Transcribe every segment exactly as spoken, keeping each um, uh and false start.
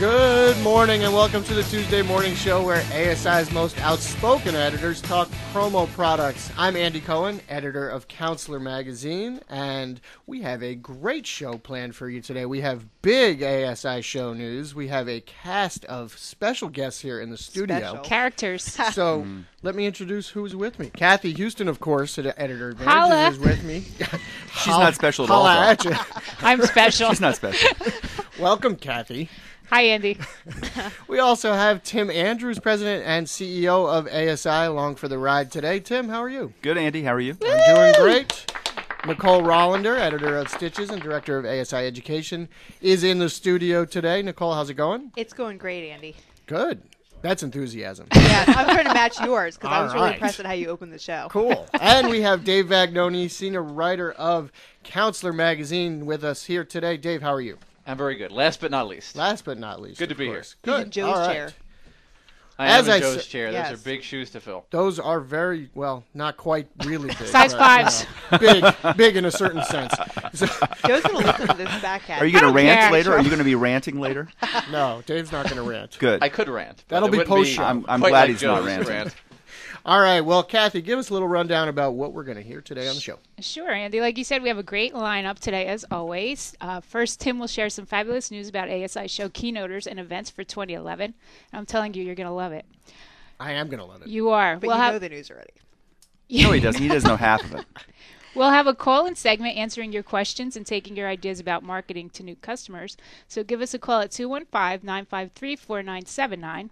Good morning and welcome to the Tuesday Morning Show where A S I's most outspoken editors talk promo products. I'm Andy Cohen, editor of Counselor Magazine, and we have a great show planned for you today. We have big A S I show news. We have a cast of special guests here in the studio. Special. Characters. So mm. let me introduce who's with me. Kathy Houston, of course, the editor of Holla. Advantages, is with me. She's not special at all. Holla at you. I'm special. She's not special. Welcome, Kathy. Hi, Andy. We also have Tim Andrews, president and C E O of A S I, along for the ride today. Tim, how are you? Good, Andy. How are you? I'm doing great. Nicole Rollander, editor of Stitches and director of A S I Education, is in the studio today. Nicole, how's it going? It's going great, Andy. Good. That's enthusiasm. Yeah, I'm trying to match yours because I was really right. impressed at how you opened the show. Cool. And we have Dave Vagnoni, senior writer of Counselor Magazine, with us here today. Dave, how are you? I'm very good. Last but not least. Last but not least. Good to be course. here. Good. He's in Joe's All right. chair. I As am in I Joe's s- chair. Yes. Those are big shoes to fill. Those are very, well, not quite really big. Size but, fives. you know, big, big in a certain sense. So, Joe's going to listen to this back half. Are you going to don't rant care. later? Are you going to be ranting later? no, Dave's not going to rant. Good. I could rant. but That'll it be wouldn't post-show. I'm, I'm quite glad like he's not Joe's ranting. rant. All right. Well, Kathy, give us a little rundown about what we're going to hear today on the show. Sure, Andy. Like you said, we have a great lineup today, as always. Uh, first, Tim will share some fabulous news about A S I show keynoters and events for twenty eleven. I'm telling you, you're going to love it. I am going to love it. You are. But we'll you have, know the news already. No, he doesn't. He doesn't know half of it. We'll have a call-in segment answering your questions and taking your ideas about marketing to new customers. So give us a call at two one five, nine five three, four nine seven nine.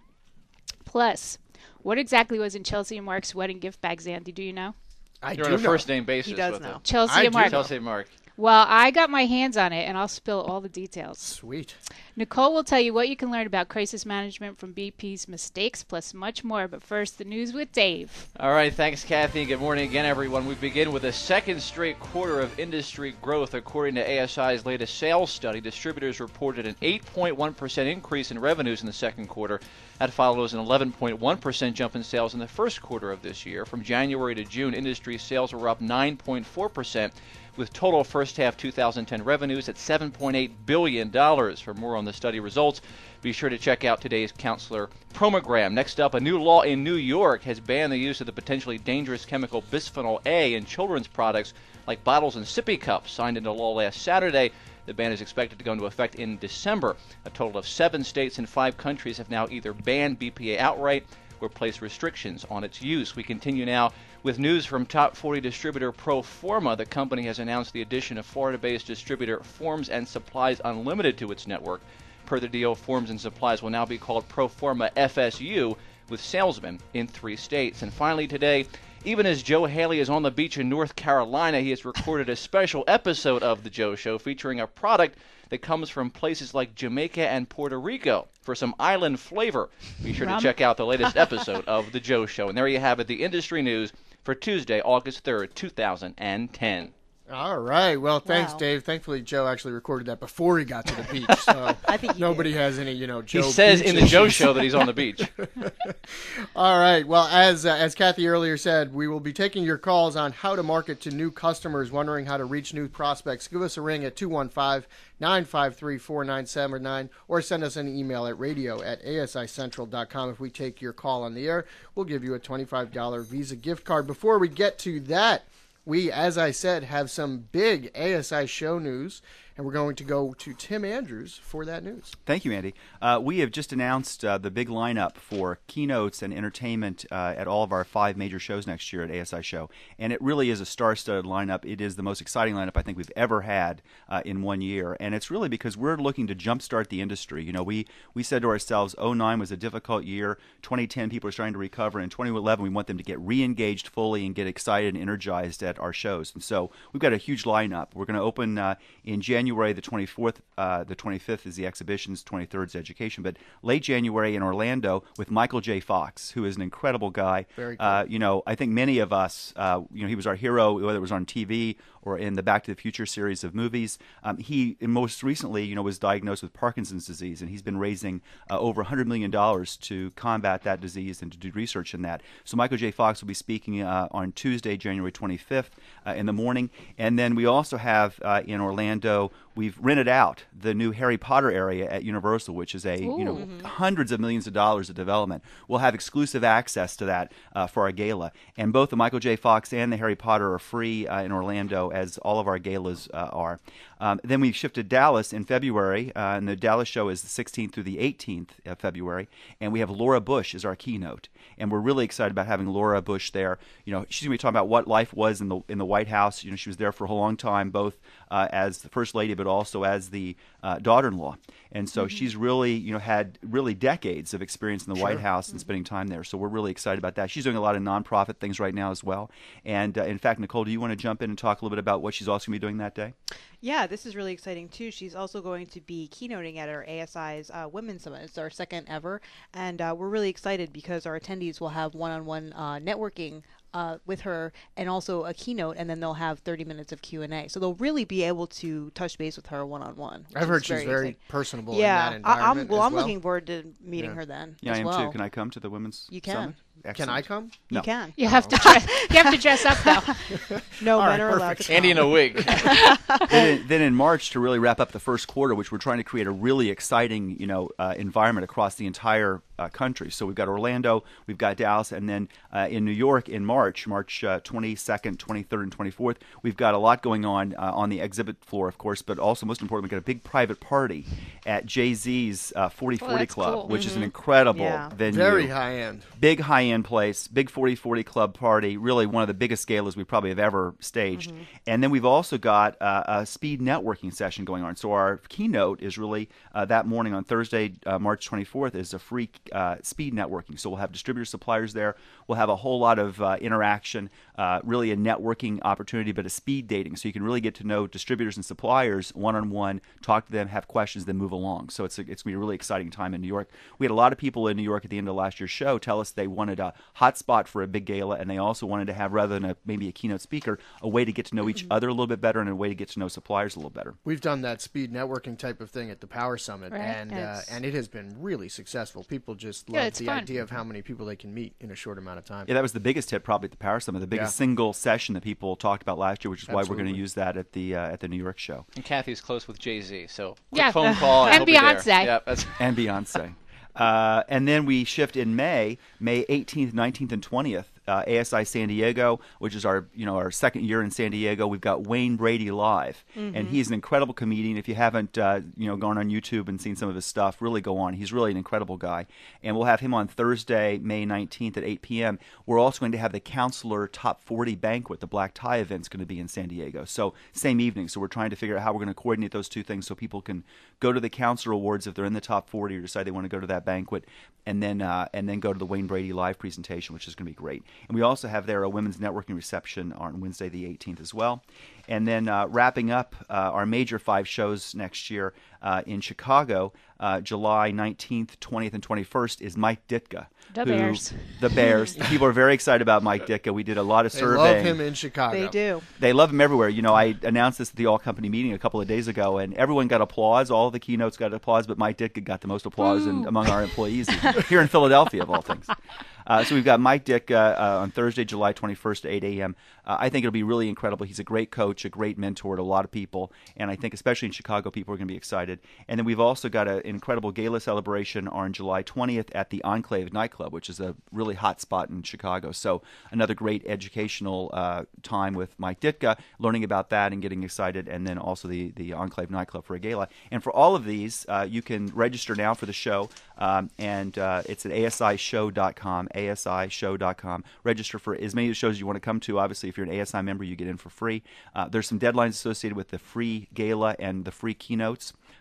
Plus, what exactly was in Chelsea and Mark's wedding gift bags, Andy? Do you know? I You're do on a know. first name basis He does with know. them. Chelsea I and do Mark. know. Chelsea and Mark. Well, I got my hands on it, and I'll spill all the details. Sweet. Nicole will tell you what you can learn about crisis management from B P's mistakes, plus much more. But first, the news with Dave. All right, thanks, Kathy. Good morning again, everyone. We begin with a second straight quarter of industry growth. According to A S I's latest sales study, distributors reported an eight point one percent increase in revenues in the second quarter. That follows an eleven point one percent jump in sales in the first quarter of this year. From January to June, industry sales were up nine point four percent, with total first half two thousand ten revenues at seven point eight billion dollars. For more on the study results, be sure to check out today's Counselor promogram. Next up, a new law in New York has banned the use of the potentially dangerous chemical bisphenol A in children's products like bottles and sippy cups. Signed into law last Saturday, the ban is expected to go into effect in December. A total of seven states and five countries have now either banned B P A outright or placed restrictions on its use. We continue now with news from top forty distributor Proforma. The company has announced the addition of Florida-based distributor Forms and Supplies Unlimited to its network. Per the deal, Forms and Supplies will now be called Proforma F S U, with salesmen in three states. And finally today, even as Joe Haley is on the beach in North Carolina, he has recorded a special episode of The Joe Show featuring a product that comes from places like Jamaica and Puerto Rico for some island flavor. Be sure Rum. to check out the latest episode of The Joe Show. And there you have it, the industry news for Tuesday, August third, two thousand ten. All right. Well, thanks, Wow. Dave. Thankfully, Joe actually recorded that before he got to the beach, so I think he nobody has any, you know, Joe He says beach in the Joe issues. Show that he's on the beach. All right. Well, as uh, as Kathy earlier said, we will be taking your calls on how to market to new customers wondering how to reach new prospects. Give us a ring at two one five, nine five three, four nine seven nine or send us an email at radio at a s i central dot com. If we take your call on the air, we'll give you a twenty-five dollars Visa gift card. Before we get to that, we, as I said, have some big A S I show news, and we're going to go to Tim Andrews for that news. Thank you, Andy. Uh, we have just announced uh, the big lineup for keynotes and entertainment uh, at all of our five major shows next year at A S I Show. And it really is a star-studded lineup. It is the most exciting lineup I think we've ever had uh, in one year. And it's really because we're looking to jumpstart the industry. You know, we, we said to ourselves, oh nine was a difficult year. twenty ten, people are starting to recover. And twenty eleven, we want them to get re-engaged fully and get excited and energized at our shows. And so we've got a huge lineup. We're going to open uh, in January the twenty-fourth. Uh, the twenty-fifth is the exhibitions, twenty-third is education. But late January in Orlando with Michael J. Fox, who is an incredible guy. Very cool. Uh, you know, I think many of us, uh, you know, he was our hero, whether it was on T V or in the Back to the Future series of movies. Um, he most recently, you know, was diagnosed with Parkinson's disease, and he's been raising uh, over one hundred million dollars to combat that disease and to do research in that. So Michael J. Fox will be speaking uh, on Tuesday, January twenty-fifth uh, in the morning. And then we also have uh, in Orlando, we've rented out the new Harry Potter area at Universal, which is a, Ooh. you know, hundreds of millions of dollars of development. We'll have exclusive access to that uh, for our gala. And both the Michael J. Fox and the Harry Potter are free uh, in Orlando, as all of our galas uh, are. Um, then we shifted Dallas in February, uh, and the Dallas show is the sixteenth through the eighteenth of February, and we have Laura Bush as our keynote, and we're really excited about having Laura Bush there. You know, she's going to be talking about what life was in the in the White House. You know, she was there for a long time, both uh, as the First Lady, but also as the uh, daughter-in-law, and so mm-hmm. she's really, you know, had really decades of experience in the sure. White House and mm-hmm. spending time there. So we're really excited about that. She's doing a lot of nonprofit things right now as well. And uh, in fact, Nicole, do you want to jump in and talk a little bit about what she's also going to be doing that day? Yeah, this is really exciting too. She's also going to be keynoting at our A S I's uh, Women's Summit. It's our second ever, and uh, we're really excited because our attendees will have one-on-one uh, networking uh, with her, and also a keynote, and then they'll have thirty minutes of Q and A. So they'll really be able to touch base with her one-on-one. I've heard she's very, very exciting. personable yeah, in that environment. I, I'm, well, as I'm well. looking forward to meeting Yeah. her then. Yeah, as I am well. too. Can I come to the Women's You can. Summit? Can Excellent. I come? You No. can. You have to dress. You have to dress up though. No All men right, are allowed perfect. to come. Andy in a wig. then, in, then in March, to really wrap up the first quarter, which we're trying to create a really exciting, you know, uh, environment across the entire uh, country. So we've got Orlando, we've got Dallas, and then uh, in New York in March, March uh, twenty-second, twenty-third, and twenty-fourth, we've got a lot going on uh, on the exhibit floor, of course, but also most important, we've got a big private party at Jay-Z's uh, forty forty Oh, that's Club, cool. which is an Mhm. incredible Yeah. venue. Very high end. Big high-end place, big forty forty Club party, really one of the biggest galas we probably have ever staged. Mm-hmm. And then we've also got uh, a speed networking session going on. So our keynote is really uh, that morning on Thursday, uh, March twenty-fourth, is a free uh, speed networking. So we'll have distributor suppliers there. We'll have a whole lot of uh, interaction, uh, really a networking opportunity, but a speed dating. So you can really get to know distributors and suppliers one-on-one, talk to them, have questions, then move along. So it's, a, it's going to be a really exciting time in New York. We had a lot of people in New York at the end of last year's show tell us they wanted a hot spot for a big gala, and they also wanted to have, rather than a, maybe a keynote speaker, a way to get to know each other a little bit better and a way to get to know suppliers a little better. We've done that speed networking type of thing at the Power Summit, Right. and uh, Yes. and it has been really successful. People just Yeah, love it's the fun. idea of how many people they can meet in a short amount of time. Yeah, that was the biggest hit probably at the Power Summit, the biggest Yeah. single session that people talked about last year, which is why we're going Absolutely. to use that at the uh, at the New York show. And Kathy's close with Jay-Z, so quick Yeah. phone call. And he'll be there. Beyonce. Yeah, that's And Beyonce. Uh, and then we shift in May, May eighteenth, nineteenth, and twentieth, uh, A S I San Diego, which is our you know our second year in San Diego. We've got Wayne Brady live, and he's an incredible comedian. If you haven't uh, you know gone on YouTube and seen some of his stuff, really go on. He's really an incredible guy. And we'll have him on Thursday, May nineteenth at eight p.m. We're also going to have the Counselor Top forty banquet. The black tie event's going to be in San Diego. So same evening. So we're trying to figure out how we're going to coordinate those two things so people can go to the Counselor Awards if they're in the top forty or decide they want to go to that banquet, and then uh, and then go to the Wayne Brady live presentation, which is going to be great. And we also have there a women's networking reception on Wednesday the eighteenth as well. And then uh, wrapping up uh, our major five shows next year uh, in Chicago, uh, July nineteenth, twentieth, and twenty-first is Mike Ditka. The who- Bears. The Bears. People are very excited about Mike Ditka. We did a lot of They surveying. love him in Chicago. They do. They love him everywhere. You know, I announced this at the all-company meeting a couple of days ago, and everyone got applause. All the keynotes got applause, but Mike Ditka got the most applause in, among our employees here in Philadelphia, of all things. Uh, so we've got Mike Ditka uh, on Thursday, July twenty-first at eight a.m. Uh, I think it'll be really incredible. He's a great coach, a great mentor to a lot of people, and I think especially in Chicago, people are going to be excited. And then we've also got a, an incredible gala celebration on July twentieth at the Enclave nightclub, which is a really hot spot in Chicago. So another great educational uh, time with Mike Ditka, learning about that and getting excited, and then also the, the Enclave nightclub for a gala. And for all of these, uh, you can register now for the show, um, and uh, it's at A S I show dot com, A S I show dot com. Register for as many of the shows as you want to come to. Obviously, if you're an A S I member, you get in for free. Uh, there's some deadlines associated with the free gala and the free keynotes.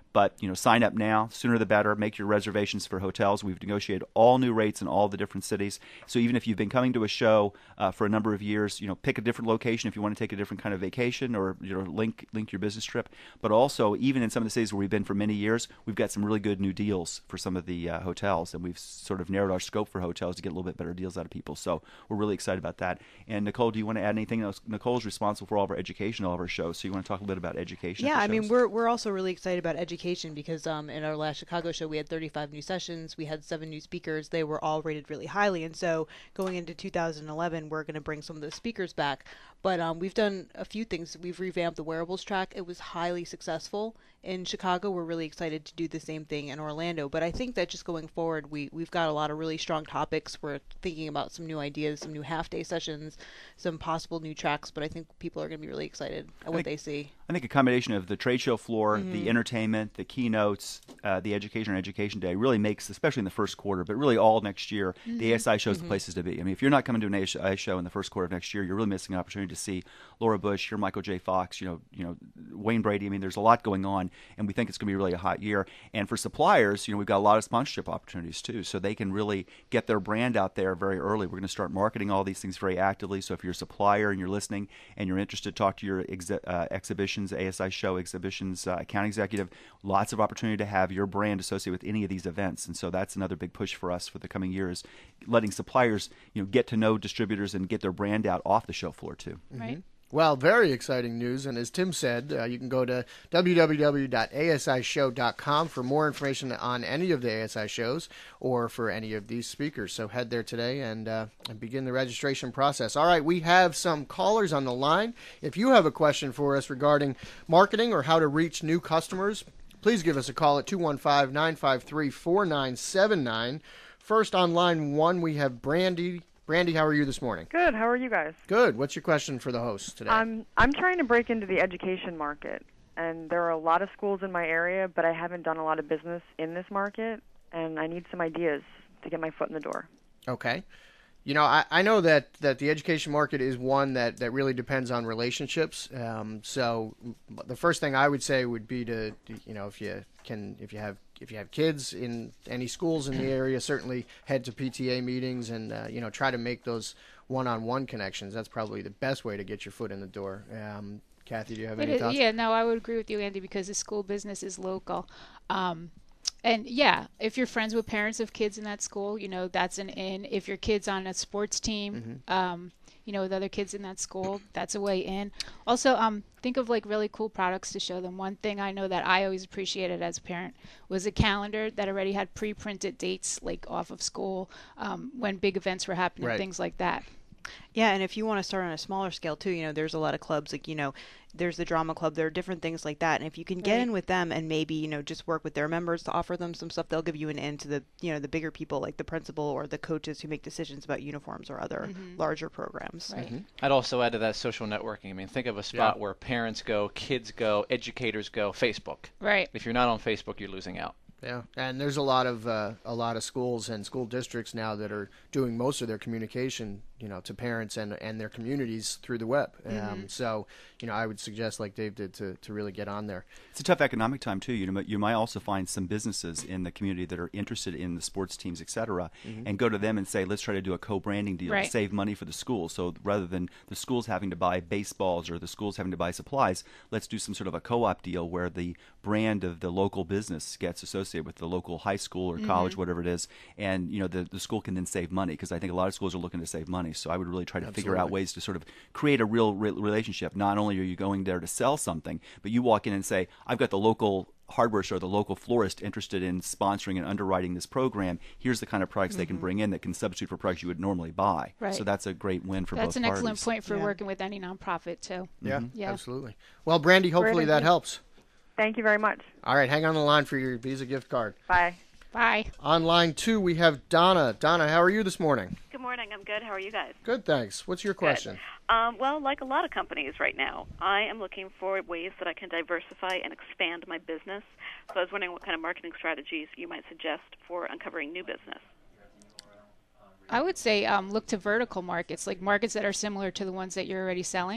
But, you know, sign up now. Sooner the better. Make your reservations for hotels. We've negotiated all new rates in all the different cities. So even if you've been coming to a show uh, for a number of years, you know, pick a different location if you want to take a different kind of vacation or, you know, link link your business trip. But also, even in some of the cities where we've been for many years, we've got some really good new deals for some of the uh, hotels. And we've sort of narrowed our scope for hotels to get a little bit better deals out of people. So we're really excited about that. And Nicole, do you want to add anything else? Nicole's responsible for all of our education, all of our shows. So you want to talk a little bit about education? Yeah, at the I mean, shows? we're we're also really excited about education because um, in our last Chicago show, we had thirty-five new sessions. We had seven new speakers. They were all rated really highly. And so going into two thousand eleven, we're going to bring some of those speakers back. But um, we've done a few things. We've revamped the wearables track. It was highly successful in Chicago. We're really excited to do the same thing in Orlando. But I think that just going forward, we, we've got a lot of really strong topics. We're thinking about some new ideas, some new half-day sessions, some possible new tracks. But I think people are going to be really excited at what think- they see. I think a combination of the trade show floor, Mm-hmm. the entertainment, the keynotes, uh, the education and education day really makes, especially in the first quarter, but really all next year, Mm-hmm. the A S I show is the places to be. I mean, if you're not coming to an A S I show in the first quarter of next year, you're really missing an opportunity to see Laura Bush, hear Michael J. Fox, you know, you know, Wayne Brady. I mean, there's a lot going on, and we think it's going to be really a hot year. And for suppliers, you know, we've got a lot of sponsorship opportunities too, so they can really get their brand out there very early. We're going to start marketing all these things very actively. So if you're a supplier and you're listening and you're interested, talk to your ex- uh, exhibitions, A S I show exhibitions uh, account executive. Lots of opportunity to have your brand associated with any of these events, and so that's another big push for us for the coming years, letting suppliers, you know, get to know distributors and get their brand out off the show floor too. Right. Well, very exciting news. And as Tim said, uh, you can go to w w w dot a s i show dot com for more information on any of the A S I shows or for any of these speakers. So head there today and, uh, and begin the registration process. All right, we have some callers on the line. If you have a question for us regarding marketing or how to reach new customers, please give us a call at two one five, nine five three, four nine seven nine. First on line one, we have Brandy. Brandy, how are you this morning? Good. How are you guys? Good. What's your question for the host today? I'm I'm trying to break into the education market, and there are a lot of schools in my area, but I haven't done a lot of business in this market, and I need some ideas to get my foot in the door. Okay. You know, I, I know that, that the education market is one that, that really depends on relationships. Um, so the first thing I would say would be to, you know, if you can, if you have if you have kids in any schools in the area, certainly head to P T A meetings and, uh, you know, try to make those one-on-one connections. That's probably the best way to get your foot in the door. Um, Kathy, do you have It any is- thoughts? yeah, no, I would agree with you, Andy, because the school business is local. Um, and yeah, if you're friends with parents of kids in that school, you know, that's an in. If your kid's on a sports team, um, you know, with other kids in that school, that's a way in. Also, um, think of like really cool products to show them. One thing I know that I always appreciated as a parent was a calendar that already had pre-printed dates, like off of school, um, when big events were happening, Right. things like that. Yeah, and if you want to start on a smaller scale too, you know, there's a lot of clubs like, you know, there's the drama club, there are different things like that. And if you can get Right. in with them and maybe, you know, just work with their members to offer them some stuff, they'll give you an in to the, you know, the bigger people like the principal or the coaches who make decisions about uniforms or other larger programs. Right. I'd also add to that social networking. I mean, think of a spot Yeah. where parents go, kids go, educators go, Facebook. Right. If you're not on Facebook, you're losing out. Yeah, and there's a lot of uh, a lot of schools and school districts now that are doing most of their communication, you know, to parents and and their communities through the web. Um, so, you know, I would suggest, like Dave did, to to really get on there. It's a tough economic time too. You know, you might also find some businesses in the community that are interested in the sports teams, et cetera, and go to them and say, "Let's try to do a co-branding deal Right. to save money for the school." So rather than the schools having to buy baseballs or the schools having to buy supplies, let's do some sort of a co-op deal where the brand of the local business gets associated with the local high school or college, whatever it is, and you know the the school can then save money, because I think a lot of schools are looking to save money. So I would really try to figure out Absolutely. ways to sort of create a real re- relationship. Not only are you going there to sell something, but you walk in and say, "I've got the local hardware store, the local florist interested in sponsoring and underwriting this program. Here's the kind of products they can bring in that can substitute for products you would normally buy." Right. So that's a great win for That's both an parties. excellent point for Yeah. working with any nonprofit too. Yeah, Yeah. absolutely. Well, Brandy, hopefully that thank you. helps. Thank you very much. All right, hang on the line for your Visa gift card. Bye. Bye. On line two, we have Donna. Donna, how are you this morning? Good morning. I'm good. How are you guys? Good, thanks. What's your question? Um, well, like a lot of companies right now, I am looking for ways that I can diversify and expand my business. So I was wondering what kind of marketing strategies you might suggest for uncovering new business. I would say um, look to vertical markets, like markets that are similar to the ones that you're already selling.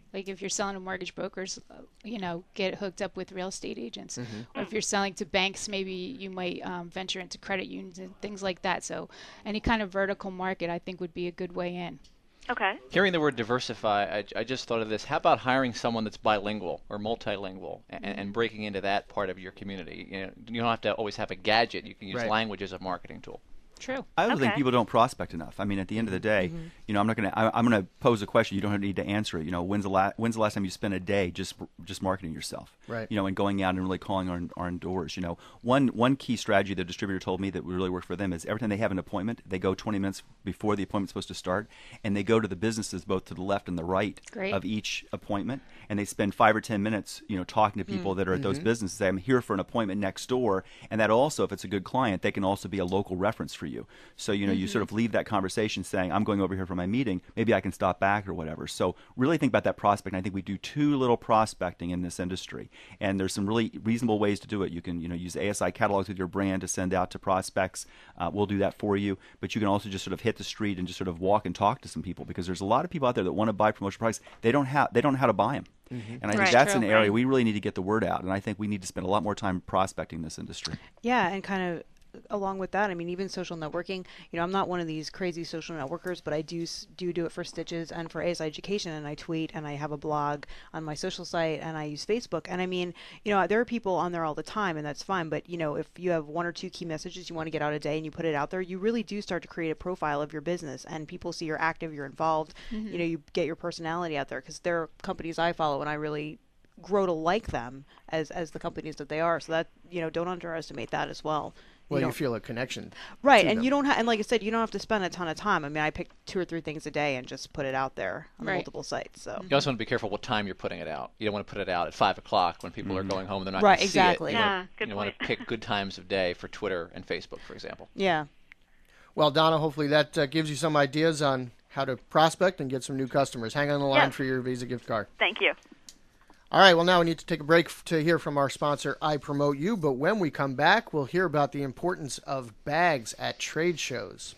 Like if you're selling to mortgage brokers, uh, you know, get hooked up with real estate agents. Mm-hmm. Or if you're selling to banks, maybe you might um, venture into credit unions and things like that. So any kind of vertical market, I think, would be a good way in. Okay. Hearing the word diversify, I, I just thought of this. How about hiring someone that's bilingual or multilingual and, and breaking into that part of your community? You know, you don't have to always have a gadget. You can use Right. language as a marketing tool. True. I also think Okay. people don't prospect enough. I mean, at the end of the day, Mm-hmm. you know, I'm not going to. I'm going to pose a question. You don't need to answer it. You know, when's the last when's the last time you spent a day just just marketing yourself? Right. You know, and going out and really calling on on doors. You know, one one key strategy the distributor told me that really worked for them is every time they have an appointment, they go twenty minutes before the appointment's supposed to start, and they go to the businesses both to the left and the right Great. of each appointment, and they spend five or ten minutes, you know, talking to people that are at those businesses. Say, I'm here for an appointment next door, and that also, if it's a good client, they can also be a local reference for you. So you know, you sort of leave that conversation saying, I'm going over here for my meeting. Maybe I can stop back or whatever. So really think about that prospect. And I think we do too little prospecting in this industry. And there's some really reasonable ways to do it. You can, you know, use A S I catalogs with your brand to send out to prospects. Uh, we'll do that for you. But you can also just sort of hit the street and just sort of walk and talk to some people, because there's a lot of people out there that want to buy promotional products. They don't have, they don't know how to buy them. And I Right. think that's True. an area Right. we really need to get the word out. And I think we need to spend a lot more time prospecting this industry. Yeah, and kind of along with that, I mean, even social networking, you know, I'm not one of these crazy social networkers, but I do s- do do it for Stitches and for A S I Education, and I tweet and I have a blog on my social site and I use Facebook. And I mean, you know, there are people on there all the time, and that's fine, but you know, if you have one or two key messages you want to get out a day and you put it out there, you really do start to create a profile of your business, and people see you're active, you're involved, you know, you get your personality out there, because there are companies I follow and I really grow to like them as as the companies that they are. So that, you know, don't underestimate that as well. Well, you, know, feel a connection. right, to and them. you don't have, and like I said, you don't have to spend a ton of time. I mean, I pick two or three things a day and just put it out there on Right. multiple sites. So You also want to be careful what time you're putting it out. You don't want to put it out at five o'clock when people are going home and they're not Right, going to exactly. see it. You Yeah, want, good you want to point. pick good times of day for Twitter and Facebook, for example. yeah, Well, Donna, hopefully that uh, gives you some ideas on how to prospect and get some new customers. Hang on the line Yes. for your Visa gift card. Thank you. All right, well, now we need to take a break f- to hear from our sponsor, I Promote You. But when we come back, we'll hear about the importance of bags at trade shows.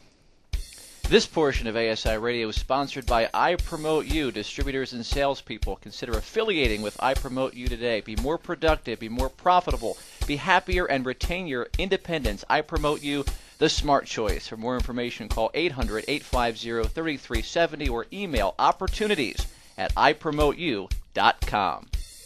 This portion of A S I Radio is sponsored by I Promote You. Distributors and salespeople, consider affiliating with I Promote You today. Be more productive, be more profitable, be happier, and retain your independence. I Promote You, the smart choice. For more information, call eight hundred, eight five zero, three three seven zero or email opportunities at i promote you dot com.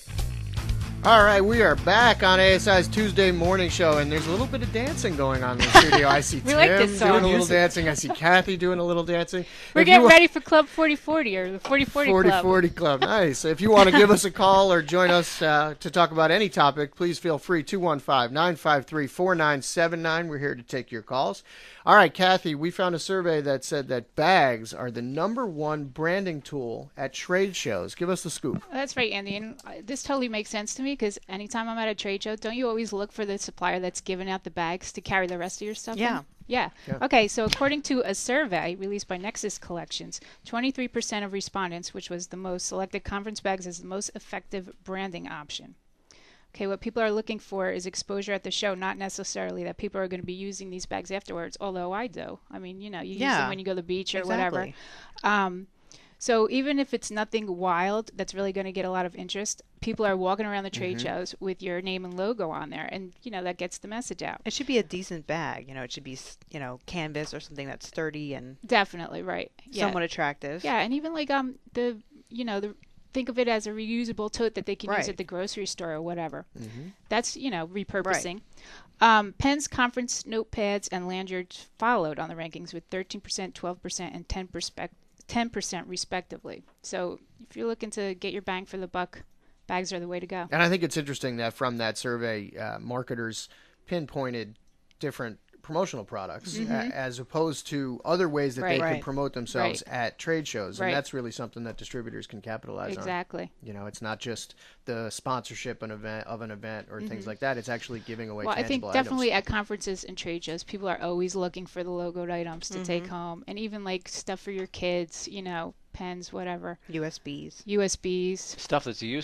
All right, we are back on A S I's Tuesday morning show, and there's a little bit of dancing going on in the studio. I see We Tim like this song. doing a little dancing. I see Kathy doing a little dancing. We're If you getting wa- ready for Club forty forty or the forty forty forty Club. forty Club. Nice. If you want to give us a call or join us uh, to talk about any topic, please feel free. two one five, nine five three, four nine seven nine. We're here to take your calls. All right, Kathy, we found a survey that said that bags are the number one branding tool at trade shows. Give us the scoop. That's right, Andy. And uh, this totally makes sense to me, because anytime I'm at a trade show, don't you always look for the supplier that's giving out the bags to carry the rest of your stuff in? Yeah. Yeah. Yeah. Okay, so according to a survey released by Nexus Collections, twenty-three percent of respondents, which was the most, selected conference bags as the most effective branding option. Okay, what people are looking for is exposure at the show, not necessarily that people are going to be using these bags afterwards, although I do. I mean, you know, you use Yeah, them when you go to the beach or exactly. whatever. Um, so even if it's nothing wild that's really going to get a lot of interest, people are walking around the trade shows with your name and logo on there, and, you know, that gets the message out. it should be a decent bag. You know, it should be s- you know, canvas or something that's sturdy and Definitely, right. Yeah. somewhat attractive. Yeah, and even like um the, you know, the think of it as a reusable tote that they can use Right. at the grocery store or whatever. Mm-hmm. That's, you know, repurposing. Um, pens, conference notepads, and lanyards followed on the rankings with thirteen percent, twelve percent, and ten percent ten percent respectively. So if you're looking to get your bang for the buck, bags are the way to go. And I think it's interesting that from that survey, uh, marketers pinpointed different promotional products a- as opposed to other ways that they Right. could Right. promote themselves at trade shows. Right. And that's really something that distributors can capitalize on. Exactly. You know, it's not just the sponsorship an event of an event or things like that. It's actually giving away Well, I think tangible definitely items. at conferences and trade shows, people are always looking for the logoed items to take home, and even like stuff for your kids, you know, pens, whatever, U S Bs. U S Bs. Stuff that's useful.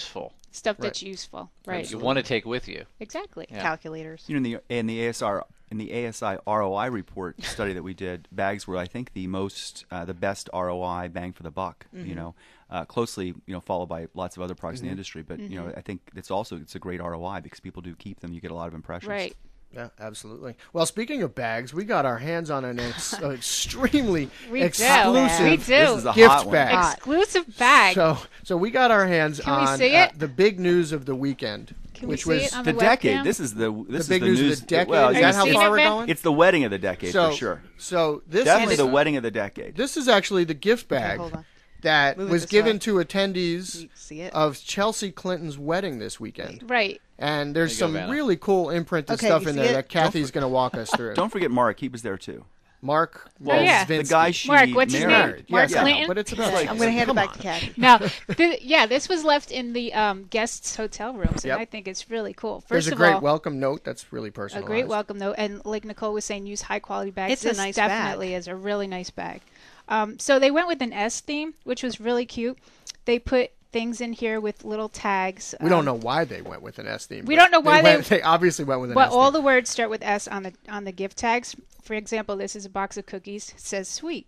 stuff Right. that's useful. Right. You want to take with you. Exactly. Yeah. Calculators. You know, in the in the A S R in the A S I R O I report study that we did, bags were I think the most uh, the best R O I bang for the buck. Mm-hmm. You know, uh, closely you know followed by lots of other products Mm-hmm. in the industry. But you know, I think it's also it's a great R O I because people do keep them. You get a lot of impressions. Right. Yeah, absolutely. Well, speaking of bags, we got our hands on an ex- uh, extremely We do. exclusive We do. This is a gift hot one. bag. Hot. Exclusive bag. So, so we got our hands Can we on see uh, it? the big news of the weekend, Can we which see was it on The the decade. webcam? This is the this the is big the news news. of the decade. Well, is Are that you how seeing far it, we're Ben? going? it's the wedding of the decade so, for sure. So this Definitely is the wedding of the decade. this is actually the gift bag hold on. that Move it was this given way. to attendees You see it? of Chelsea Clinton's wedding this weekend. Right. And there's There you some go, Vanna. really cool imprinted Okay, stuff you in see there it? that Kathy's going to walk us through. Don't forget Mark. He was there too. Mark Oh, yeah. The Volsvinsky. guy she Mark, what's his married. name? Yeah, Mark yeah, Clinton? but it's about I'm going to hand it come back on. to Kathy. No, th- yeah, this was left in the um, guests' hotel rooms, and Yep. I think it's really cool. First There's a of great all, welcome note that's really a personalized. great welcome note, and like Nicole was saying, use high quality bags. It's a This nice bag. definitely is a really nice bag. Um, so they went with an S theme, which was really cute. They put things in here with little tags. We don't um, know why they went with an S theme. We but don't know why went- they- They obviously went with an But S all theme. the words start with S on the on the gift tags. For example, this is a box of cookies. It says sweet.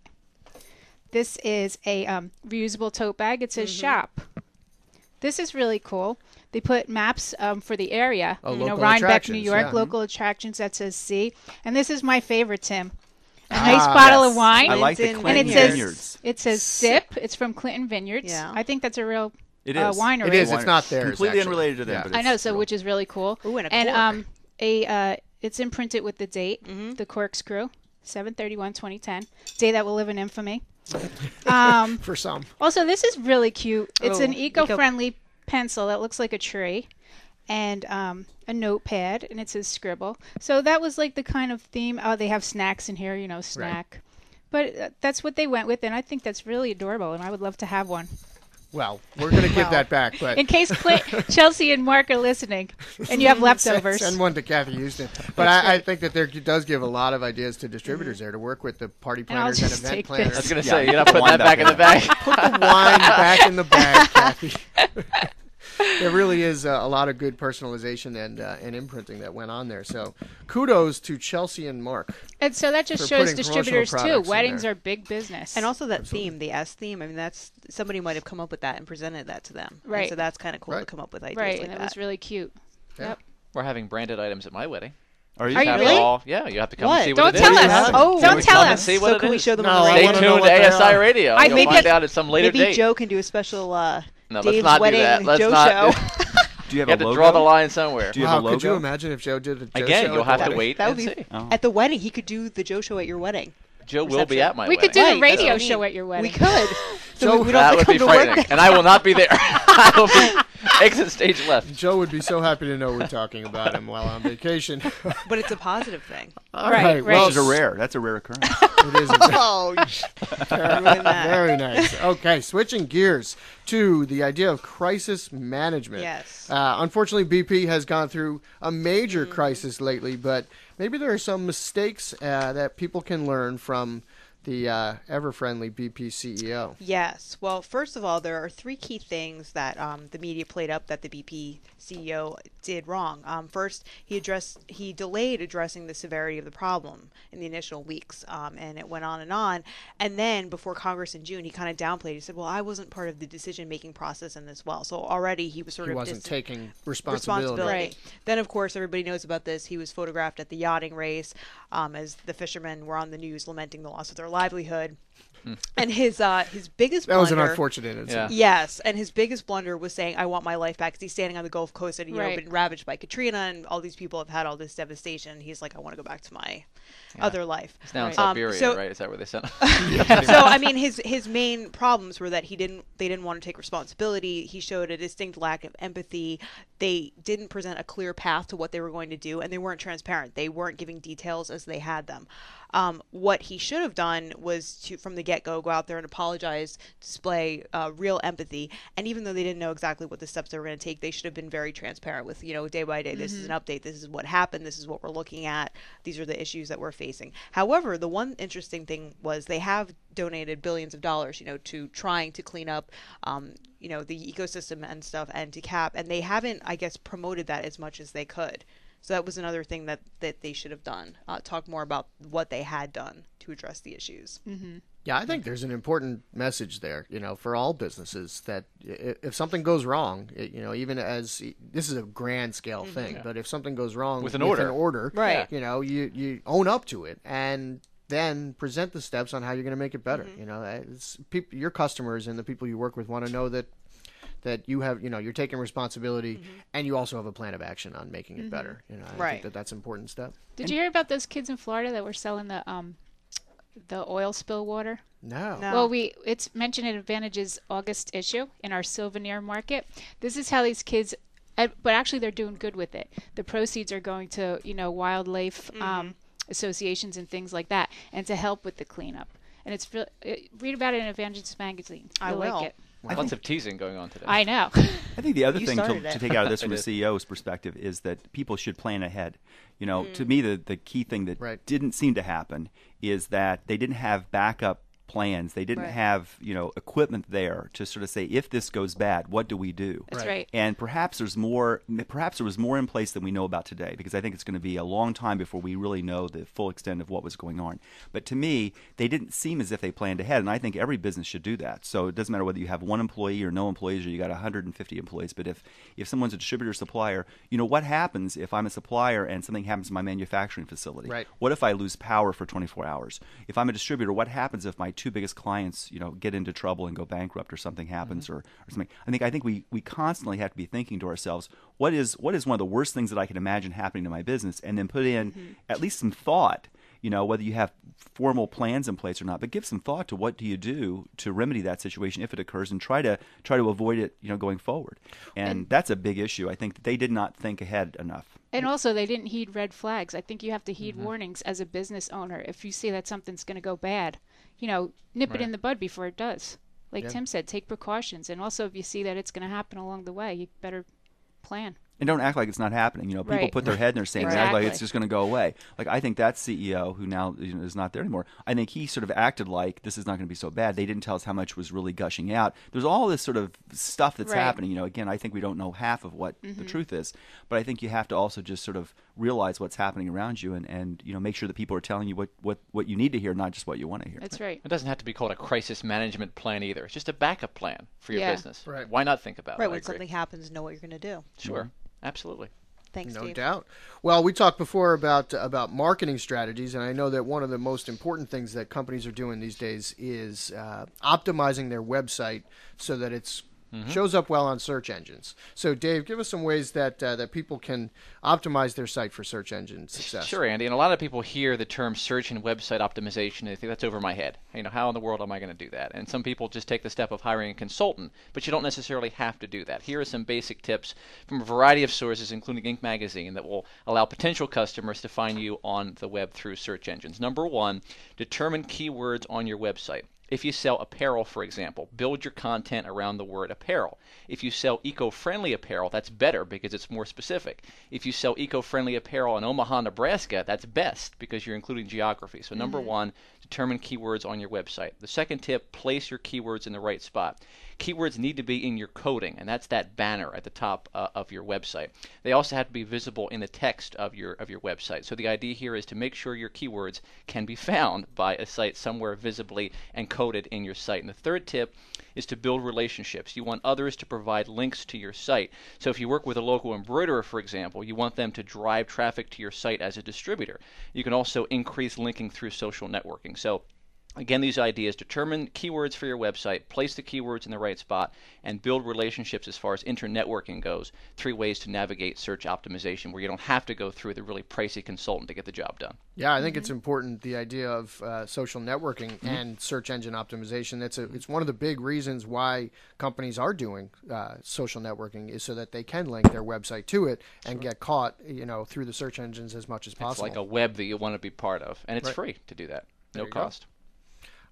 This is a um, reusable tote bag. It says shop. This is really cool. They put maps um, for the area. Oh, you know, local Rhinebeck, New attractions, York, yeah. local attractions that says C. And this is my favorite, Tim. A Ah, nice bottle yes. of wine. I like the Clinton and it Clinton says Vineyards. it says Sip. It's from Clinton Vineyards. Yeah. I think that's a real It uh, is. winery. It is. Wine- It's not theirs. Completely actually. unrelated to them. Yeah. But I it's know, so real. which is really cool. Ooh, and a and cork. um, a uh, it's imprinted with the date, Mm-hmm. the corkscrew, seven thirty-one twenty ten, day that will live in infamy. um, For some. also, this is really cute. It's Oh, an eco- eco-friendly pencil that looks like a tree, and um, a notepad, and it says scribble. So that was like the kind of theme. Oh, they have snacks in here, you know, snack. But uh, that's what they went with, and I think that's really adorable, and I would love to have one. Well, we're going to give Well, that back, but In case Cl- Chelsea and Mark are listening, and you have leftovers. Send, send one to Kathy Houston. But I, I think that there does give a lot of ideas to distributors there to work with the party And I'll planners and, just event take planners. I was going to Yeah, say, you're put not the putting wine that back back in the in bag. Put the wine back in the bag, Kathy. There really is uh, a lot of good personalization and uh, and imprinting that went on there. So kudos to Chelsea and Mark. And so that just for shows putting distributors too. promotional products in Weddings there. are big business. And also that theme, the S theme. I mean, that's somebody might have come up with that and presented that to them. And Right. so that's kind of cool to Right. come up with ideas right, like and it that. was really cute. Yeah. Yep. We're having branded items at my wedding. Are you? Are you Have it really? all- yeah, you have to come What? and see Don't what it tell is. do you us. have? Oh, Can don't we tell come and us. see so what it can we is? show them No, on the I Stay wanna radio? know tuned what to they A S I are. Radio. I You'll maybe- find out at some later Maybe date. Joe can do a special uh, No, let's Dave's not do wedding that. Let's Joe not show. do- Do you have You have a to logo? draw the line somewhere. Do you Wow, have a logo? could you imagine if Joe did a Joe Again, show you'll at the have to wedding? wait That and would be see. Oh. at the wedding. He could do the Joe show at your wedding. Joe will be reception. at my We wedding. could do Right, the that's radio what I mean. show at your wedding. We could. So Joe- we, we don't That have would to be come to work. frightening, and I will not be there. I will be exit stage left. Joe would be so happy to know we're talking about him while on vacation. But it's a positive thing. All Right, right, right. well, Which is a rare. That's a rare occurrence. it is. A, Oh, ruin that. very nice. Okay, switching gears to the idea of crisis management. Yes. Uh, unfortunately, B P has gone through a major Mm-hmm. crisis lately, but maybe there are some mistakes uh, that people can learn from the uh, ever-friendly B P C E O. Yes. Well, first of all, there are three key things that um, the media played up that the B P C E O did wrong. Um, first, he addressed he delayed addressing the severity of the problem in the initial weeks, um, and it went on and on. And then before Congress in June, he kind of downplayed. He said, "Well, I wasn't part of the decision-making process in this well." So already he was sort He of wasn't dis- taking responsibility. responsibility. Right. Then, of course, everybody knows about this. He was photographed at the yachting race um, as the fishermen were on the news lamenting the loss of their livelihood. And his uh, his biggest That was an blunder, unfortunate incident. Yeah. yes, and his biggest blunder was saying, "I want my life back," because he's standing on the Gulf Coast and you Right. know been ravaged by Katrina, and all these people have had all this devastation. He's like, "I want to go back to my other life." It's now in Right. Um, Siberia, so- right? Is that where they sent him? so I mean, his his main problems were that he didn't they didn't want to take responsibility. He showed a distinct lack of empathy. They didn't present a clear path to what they were going to do, and they weren't transparent. They weren't giving details as they had them. Um, what he should have done was to from the get-go, go out there and apologize, display uh, real empathy. And even though they didn't know exactly what the steps they were going to take, they should have been very transparent with, you know, day by day, mm-hmm. this is an update, this is what happened, this is what we're looking at, these are the issues that we're facing. However, the one interesting thing was they have donated billions of dollars, you know, to trying to clean up, um, you know, the ecosystem and stuff, and to cap, and they haven't, I guess, promoted that as much as they could. So that was another thing that, that they should have done. Uh, talk more about what they had done to address the issues. Mm-hmm. Yeah, I think there's an important message there, you know, for all businesses that if something goes wrong, it, you know, even as this is a grand scale mm-hmm. thing, yeah. but if something goes wrong with an with order, an order, right? You know, you you own up to it and then present the steps on how you're going to make it better. Mm-hmm. You know, it's people, your customers and the people you work with want to know that that you have, you know, you're taking responsibility mm-hmm. and you also have a plan of action on making it mm-hmm. better. You know, I right. think that that's an important step. Did you hear about those kids in Florida that were selling the um the oil spill water? No. no. Well, we it's mentioned in Advantage's August issue in our souvenir market. This is how these kids, but actually they're doing good with it. The proceeds are going to, you know, wildlife mm-hmm. um, associations and things like that, and to help with the cleanup. And it's read about it in Advantage's magazine. I You'll will. like it. Well, lots of teasing going on today. I know. I think the other You thing to, started it. to take out of this from I a did. C E O's perspective is that people should plan ahead. You know, Mm. to me, the, the key thing that Right. didn't seem to happen is that they didn't have backup plans. They didn't Right. have, you know, equipment there to sort of say, if this goes bad, what do we do? That's Right. right. And perhaps there's more. Perhaps there was more in place than we know about today, because I think it's going to be a long time before we really know the full extent of what was going on. But to me, they didn't seem as if they planned ahead, and I think every business should do that. So it doesn't matter whether you have one employee or no employees, or you got one hundred fifty employees. But if if someone's a distributor or supplier, you know what happens if I'm a supplier and something happens to my manufacturing facility? Right. What if I lose power for twenty-four hours? If I'm a distributor, what happens if my two biggest clients, you know, get into trouble and go bankrupt, or something happens, mm-hmm. or, or something? I think I think we, we constantly have to be thinking to ourselves, what is what is one of the worst things that I can imagine happening to my business, and then put in mm-hmm. at least some thought. You know, whether you have formal plans in place or not, but give some thought to what do you do to remedy that situation if it occurs, and try to try to avoid it, you know, going forward. And, and that's a big issue. I think that they did not think ahead enough. And also, they didn't heed red flags. I think you have to heed Mm-hmm. warnings as a business owner. If you see that something's going to go bad, you know, nip Right. it in the bud before it does. Like Yeah. Tim said, take precautions. And also, if you see that it's going to happen along the way, you better plan. And don't act like it's not happening. You know, people Right. put their head in their sand and act like Exactly. it's just going to go away. Like, I think that C E O, who now you know, is not there anymore, I think he sort of acted like this is not going to be so bad. They didn't tell us how much was really gushing out. There's all this sort of stuff that's Right. happening. You know, again, I think we don't know half of what Mm-hmm. the truth is, but I think you have to also just sort of realize what's happening around you, and, and you know, make sure that people are telling you what, what, what you need to hear, not just what you want to hear. That's right. It doesn't have to be called a crisis management plan either. It's just a backup plan for your Yeah. business. Right. Why not think about Right, it? I when agree. something happens, know what you're going to do. Sure. Absolutely. Thanks, No Steve. doubt. Well, we talked before about about marketing strategies, and I know that one of the most important things that companies are doing these days is uh, optimizing their website so that it's mm-hmm. shows up well on search engines. So, Dave, give us some ways that uh, that people can optimize their site for search engine success. Sure, Andy. And a lot of people hear the term search and website optimization and they think that's over my head. You know, how in the world am I going to do that? And some people just take the step of hiring a consultant, but you don't necessarily have to do that. Here are some basic tips from a variety of sources, including Inc Magazine, that will allow potential customers to find you on the web through search engines. Number one, determine keywords on your website. If you sell apparel, for example, build your content around the word apparel. If you sell eco-friendly apparel, that's better because it's more specific. If you sell eco-friendly apparel in Omaha, Nebraska, that's best because you're including geography. So number mm-hmm. one, determine keywords on your website. The second tip, place your keywords in the right spot. Keywords need to be in your coding, and that's that banner at the top uh, of your website. They also have to be visible in the text of your of your website. So the idea here is to make sure your keywords can be found by a site somewhere visibly and coded in your site. And the third tip is to build relationships. You want others to provide links to your site. So if you work with a local embroiderer, for example, you want them to drive traffic to your site as a distributor. You can also increase linking through social networking. So again, these ideas: determine keywords for your website, place the keywords in the right spot, and build relationships as far as internetworking goes. Three ways to navigate search optimization where you don't have to go through the really pricey consultant to get the job done. Yeah, I think mm-hmm. it's important, the idea of uh, social networking mm-hmm. and search engine optimization. It's, a, it's one of the big reasons why companies are doing uh, social networking, is so that they can link their website to it and sure. get caught, you know, through the search engines as much as possible. It's like a web that you want to be part of, and it's right. free to do that. No there cost. Go.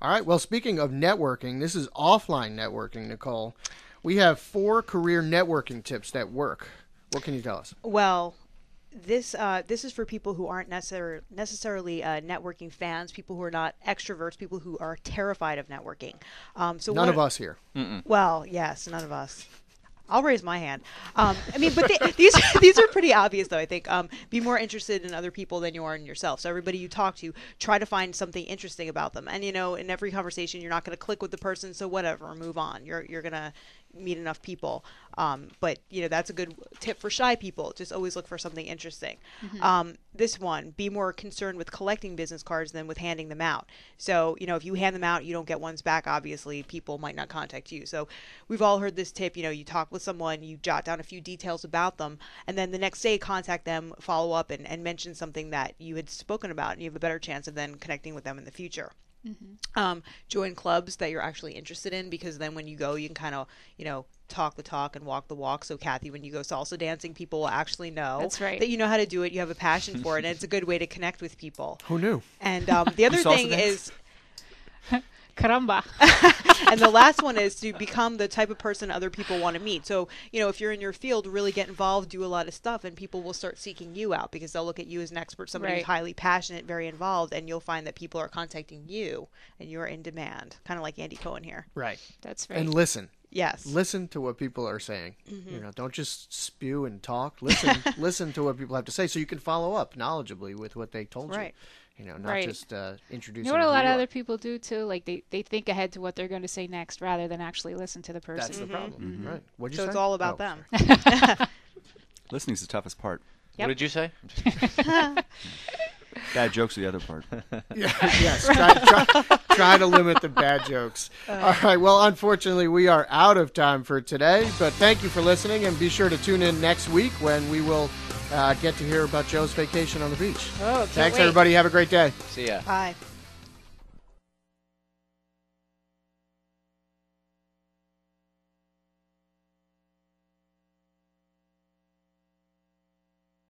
All right. Well, speaking of networking, this is offline networking, Nicole. We have four career networking tips that work. What can you tell us? Well, this uh, this is for people who aren't necessar- necessarily uh, networking fans, people who are not extroverts, people who are terrified of networking. Um, so None one, of us here. Mm-mm. Well, yes, none of us. I'll raise my hand. Um, I mean, but they, these these are pretty obvious, though. I think um, be more interested in other people than you are in yourself. So everybody you talk to, try to find something interesting about them. And you know, in every conversation, you're not going to click with the person, so whatever, move on. You're you're gonna meet enough people. Um, but you know, that's a good tip for shy people. Just always look for something interesting. Mm-hmm. Um, this one, be more concerned with collecting business cards than with handing them out. So you know, if you hand them out, you don't get ones back. Obviously, people might not contact you. So we've all heard this tip. You know, you talk with someone, you jot down a few details about them, and then the next day contact them, follow up, and, and mention something that you had spoken about, and you have a better chance of then connecting with them in the future. Mm-hmm. Um, join clubs that you're actually interested in, because then when you go, you can kind of, you know, talk the talk and walk the walk. So Kathy, when you go salsa dancing, people will actually know That's right. that you know how to do it. You have a passion for it, and it's a good way to connect with people. Who knew? And um, the other salsa thing dance? is, Caramba. and the last one is to become the type of person other people want to meet. So, you know, if you're in your field, really get involved, do a lot of stuff, and people will start seeking you out because they'll look at you as an expert, somebody Right. who's highly passionate, very involved, and you'll find that people are contacting you and you're in demand, kind of like Andy Cohen here. Right. That's right. And listen. Yes. Listen to what people are saying. Mm-hmm. You know, don't just spew and talk. Listen, listen to what people have to say, so you can follow up knowledgeably with what they told Right. you. You know, not Right. just uh, introduce. You know what a lot of you other are. people do too? Like they, they think ahead to what they're going to say next rather than actually listen to the person. That's the problem, Mhm. right? What'd you So say? it's all about Oh, them. sorry. Listening's the toughest part. Yep. What did you say? Bad jokes are the other part. Yeah, yes, try, try, try to limit the bad jokes. All right, well, unfortunately, we are out of time for today, but thank you for listening, and be sure to tune in next week when we will uh, get to hear about Joe's vacation on the beach. Oh, can't Thanks, wait. everybody. Have a great day. See ya. Bye.